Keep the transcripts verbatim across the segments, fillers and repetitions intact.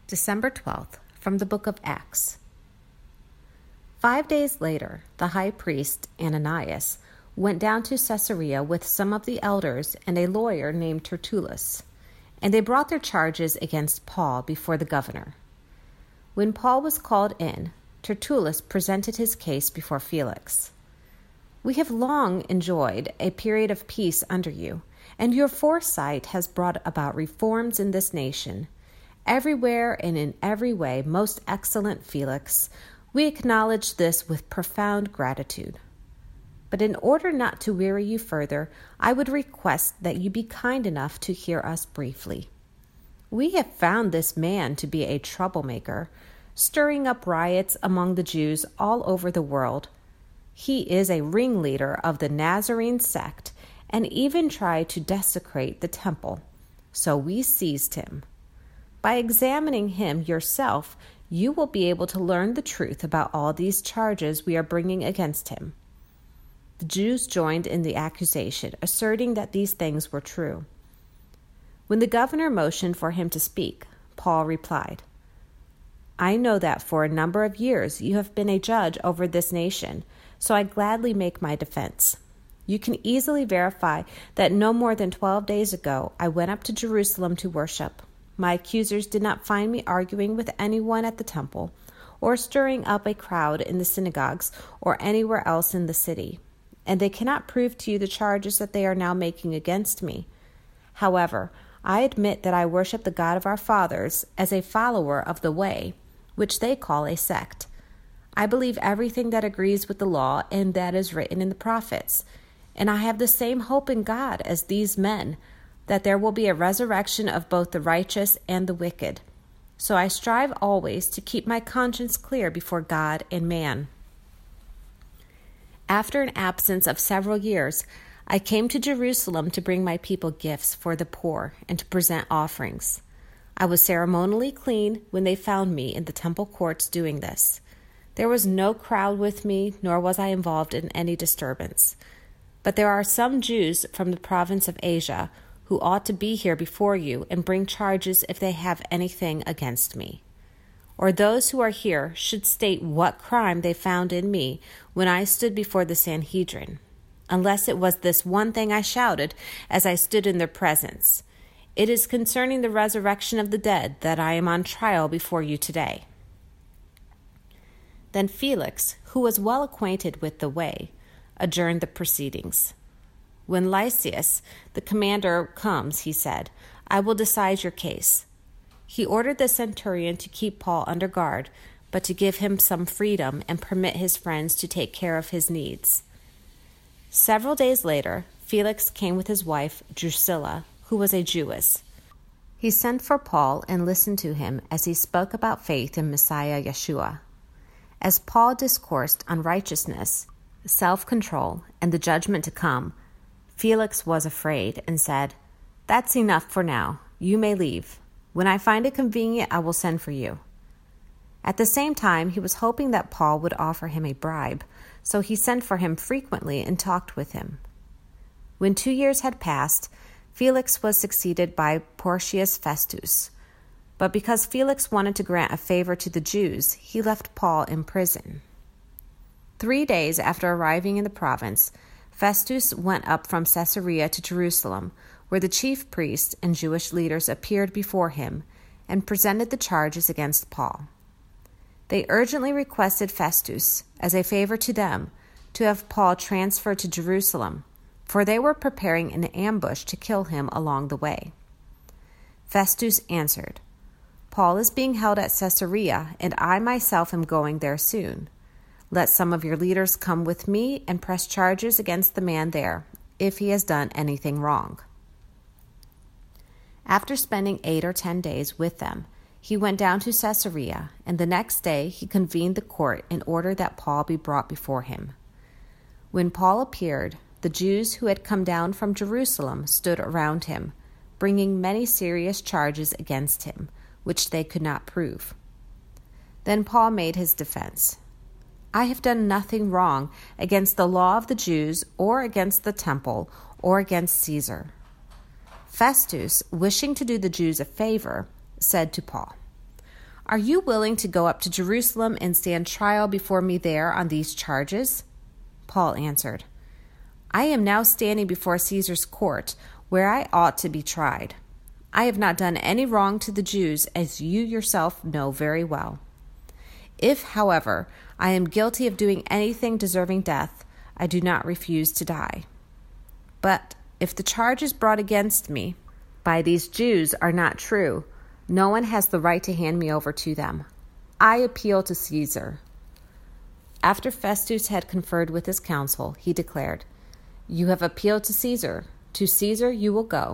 December twelfth, from the book of Acts. Five days later, the high priest, Ananias, went down to Caesarea with some of the elders and a lawyer named Tertullus, and they brought their charges against Paul before the governor. When Paul was called in, Tertullus presented his case before Felix. "We have long enjoyed a period of peace under you, and your foresight has brought about reforms in this nation. Everywhere and in every way, most excellent Felix, we acknowledge this with profound gratitude. But in order not to weary you further, I would request that you be kind enough to hear us briefly. We have found this man to be a troublemaker, stirring up riots among the Jews all over the world. He is a ringleader of the Nazarene sect and even tried to desecrate the temple, so we seized him. By examining him yourself, you will be able to learn the truth about all these charges we are bringing against him." The Jews joined in the accusation, asserting that these things were true. When the governor motioned for him to speak, Paul replied, "I know that for a number of years you have been a judge over this nation, so I gladly make my defense. You can easily verify that no more than twelve days ago I went up to Jerusalem to worship. My accusers did not find me arguing with anyone at the temple, or stirring up a crowd in the synagogues or anywhere else in the city, and they cannot prove to you the charges that they are now making against me. However, I admit that I worship the God of our fathers as a follower of the Way, which they call a sect. I believe everything that agrees with the law and that is written in the prophets, and I have the same hope in God as these men, that there will be a resurrection of both the righteous and the wicked. So I strive always to keep my conscience clear before God and man. After an absence of several years, I came to Jerusalem to bring my people gifts for the poor and to present offerings. I was ceremonially clean when they found me in the temple courts doing this. There was no crowd with me, nor was I involved in any disturbance. But there are some Jews from the province of Asia who ought to be here before you and bring charges if they have anything against me. Or those who are here should state what crime they found in me when I stood before the Sanhedrin, unless it was this one thing I shouted as I stood in their presence. It is concerning the resurrection of the dead that I am on trial before you today." Then Felix, who was well acquainted with the way, adjourned the proceedings. "When Lysias, the commander, comes," he said, "I will decide your case." He ordered the centurion to keep Paul under guard, but to give him some freedom and permit his friends to take care of his needs. Several days later, Felix came with his wife, Drusilla, who was a Jewess. He sent for Paul and listened to him as he spoke about faith in Messiah Yeshua. As Paul discoursed on righteousness, self-control, and the judgment to come, Felix was afraid and said, "That's enough for now. You may leave. When I find it convenient, I will send for you." At the same time, he was hoping that Paul would offer him a bribe, so he sent for him frequently and talked with him. When two years had passed, Felix was succeeded by Porcius Festus. But because Felix wanted to grant a favor to the Jews, he left Paul in prison. Three days after arriving in the province, Festus went up from Caesarea to Jerusalem, where the chief priests and Jewish leaders appeared before him and presented the charges against Paul. They urgently requested Festus, as a favor to them, to have Paul transferred to Jerusalem, for they were preparing an ambush to kill him along the way. Festus answered, "Paul is being held at Caesarea, and I myself am going there soon. Let some of your leaders come with me and press charges against the man there, if he has done anything wrong." After spending eight or ten days with them, he went down to Caesarea, and the next day he convened the court in order that Paul be brought before him. When Paul appeared, the Jews who had come down from Jerusalem stood around him, bringing many serious charges against him, which they could not prove. Then Paul made his defense. "I have done nothing wrong against the law of the Jews or against the temple or against Caesar." Festus, wishing to do the Jews a favor, said to Paul, "Are you willing to go up to Jerusalem and stand trial before me there on these charges?" Paul answered, "I am now standing before Caesar's court, where I ought to be tried. I have not done any wrong to the Jews, as you yourself know very well. If, however, I am guilty of doing anything deserving death, I do not refuse to die. But if the charges brought against me by these Jews are not true, no one has the right to hand me over to them. I appeal to Caesar." After Festus had conferred with his council, he declared, "You have appealed to Caesar. To Caesar you will go."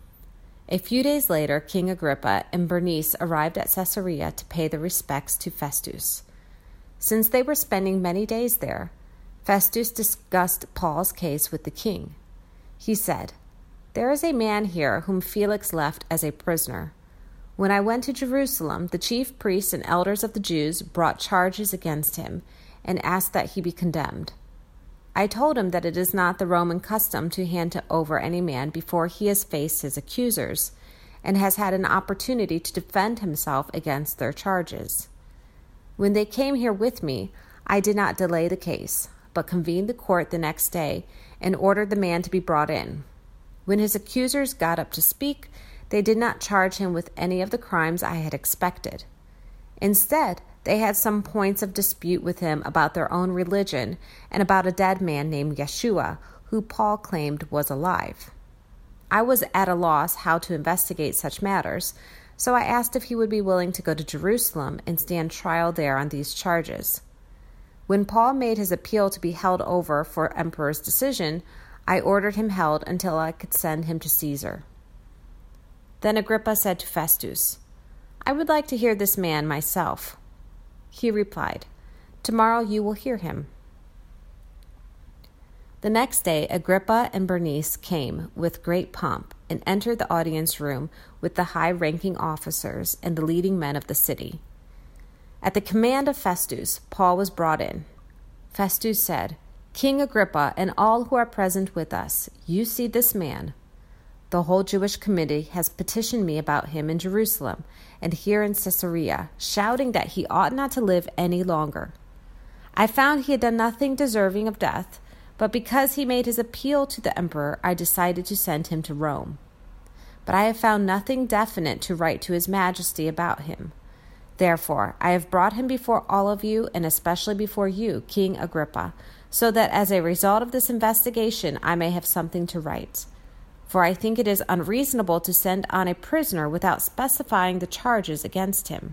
A few days later, King Agrippa and Bernice arrived at Caesarea to pay their respects to Festus. Since they were spending many days there, Festus discussed Paul's case with the king. He said, "There is a man here whom Felix left as a prisoner. When I went to Jerusalem, the chief priests and elders of the Jews brought charges against him and asked that he be condemned. I told him that it is not the Roman custom to hand over any man before he has faced his accusers and has had an opportunity to defend himself against their charges. When they came here with me, I did not delay the case, but convened the court the next day and ordered the man to be brought in. When his accusers got up to speak, they did not charge him with any of the crimes I had expected. Instead, they had some points of dispute with him about their own religion and about a dead man named Yeshua, who Paul claimed was alive. I was at a loss how to investigate such matters, so I asked if he would be willing to go to Jerusalem and stand trial there on these charges. When Paul made his appeal to be held over for emperor's decision, I ordered him held until I could send him to Caesar." Then Agrippa said to Festus, "I would like to hear this man myself." He replied, "Tomorrow you will hear him." The next day, Agrippa and Bernice came with great pomp and entered the audience room with the high-ranking officers and the leading men of the city. At the command of Festus, Paul was brought in. Festus said, "King Agrippa and all who are present with us, you see this man. The whole Jewish committee has petitioned me about him in Jerusalem and here in Caesarea, shouting that he ought not to live any longer. I found he had done nothing deserving of death, but because he made his appeal to the emperor, I decided to send him to Rome. But I have found nothing definite to write to his majesty about him. Therefore, I have brought him before all of you, and especially before you, King Agrippa, so that as a result of this investigation, I may have something to write. For I think it is unreasonable to send on a prisoner without specifying the charges against him."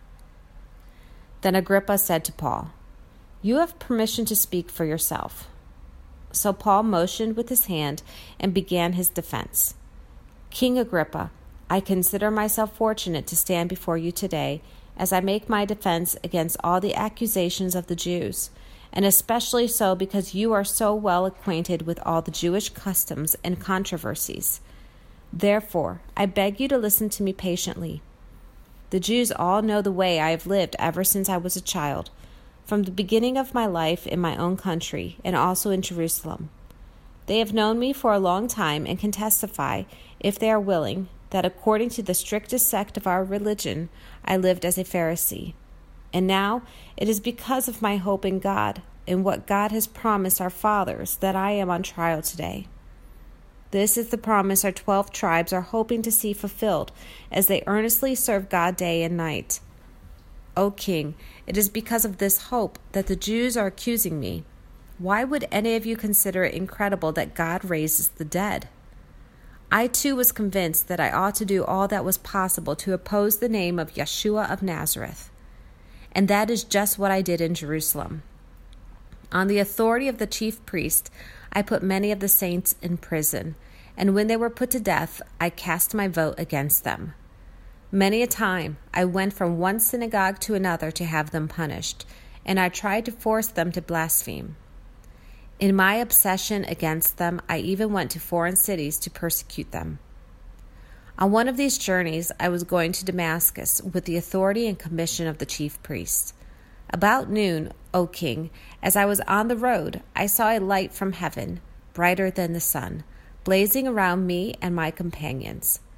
Then Agrippa said to Paul, "You have permission to speak for yourself." So Paul motioned with his hand and began his defense. "King Agrippa, I consider myself fortunate to stand before you today as I make my defense against all the accusations of the Jews, and especially so because you are so well acquainted with all the Jewish customs and controversies. Therefore, I beg you to listen to me patiently. The Jews all know the way I have lived ever since I was a child, from the beginning of my life in my own country and also in Jerusalem. They have known me for a long time and can testify, if they are willing, that according to the strictest sect of our religion, I lived as a Pharisee. And now it is because of my hope in God and what God has promised our fathers that I am on trial today. This is the promise our twelve tribes are hoping to see fulfilled as they earnestly serve God day and night. O King, it is because of this hope that the Jews are accusing me. Why would any of you consider it incredible that God raises the dead? I too was convinced that I ought to do all that was possible to oppose the name of Yeshua of Nazareth. And that is just what I did in Jerusalem. On the authority of the chief priest, I put many of the saints in prison, and when they were put to death, I cast my vote against them. Many a time I went from one synagogue to another to have them punished, and I tried to force them to blaspheme. In my obsession against them, I even went to foreign cities to persecute them. On one of these journeys, I was going to Damascus with the authority and commission of the chief priest. About noon, O King, as I was on the road, I saw a light from heaven, brighter than the sun, blazing around me and my companions.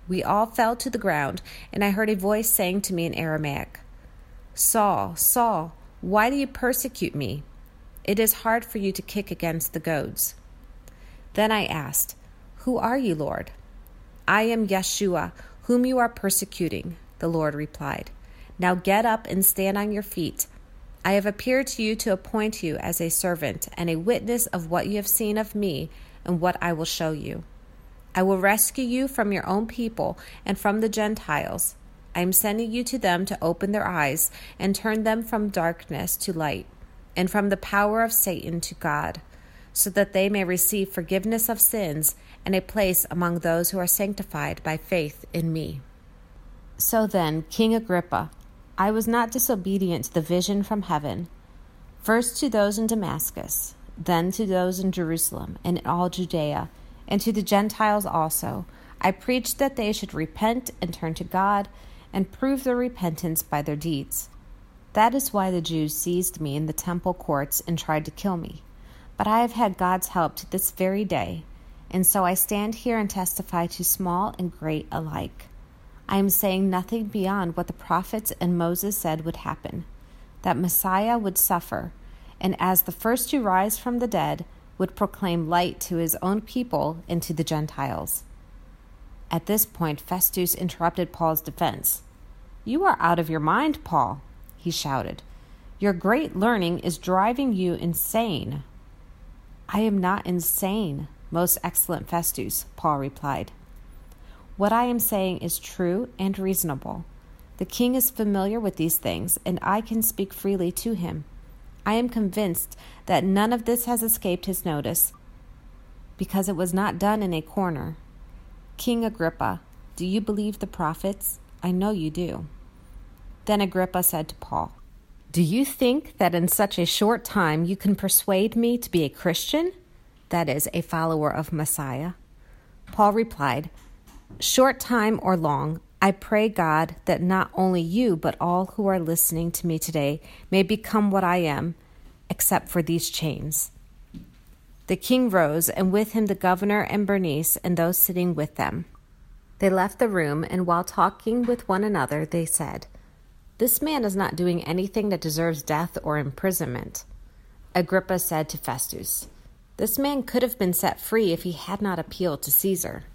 We all fell to the ground, and I heard a voice saying to me in Aramaic, "Saul, Saul, why do you persecute me? It is hard for you to kick against the goads." Then I asked, "Who are you, Lord?" "I am Yeshua, whom you are persecuting," the Lord replied. "Now get up and stand on your feet. I have appeared to you to appoint you as a servant and a witness of what you have seen of me and what I will show you. I will rescue you from your own people and from the Gentiles. I am sending you to them to open their eyes and turn them from darkness to light, and from the power of Satan to God, so that they may receive forgiveness of sins and a place among those who are sanctified by faith in me." So then, King Agrippa, I was not disobedient to the vision from heaven, first to those in Damascus, then to those in Jerusalem and in all Judea, and to the Gentiles also. I preached that they should repent and turn to God and prove their repentance by their deeds. That is why the Jews seized me in the temple courts and tried to kill me. But I have had God's help to this very day, and so I stand here and testify to small and great alike. I am saying nothing beyond what the prophets and Moses said would happen, that Messiah would suffer, and as the first to rise from the dead, would proclaim light to his own people and to the Gentiles. At this point, Festus interrupted Paul's defense. "You are out of your mind, Paul," he shouted. "Your great learning is driving you insane." "I am not insane, most excellent Festus," Paul replied. "What I am saying is true and reasonable. The king is familiar with these things, and I can speak freely to him. I am convinced that none of this has escaped his notice, because it was not done in a corner. King Agrippa, do you believe the prophets? I know you do." Then Agrippa said to Paul, "Do you think that in such a short time you can persuade me to be a Christian, that is, a follower of Messiah?" Paul replied, "Short time or long, I pray God that not only you but all who are listening to me today may become what I am, except for these chains." The king rose, and with him the governor and Bernice and those sitting with them. They left the room, and while talking with one another, they said, "This man is not doing anything that deserves death or imprisonment." Agrippa said to Festus, "This man could have been set free if he had not appealed to Caesar."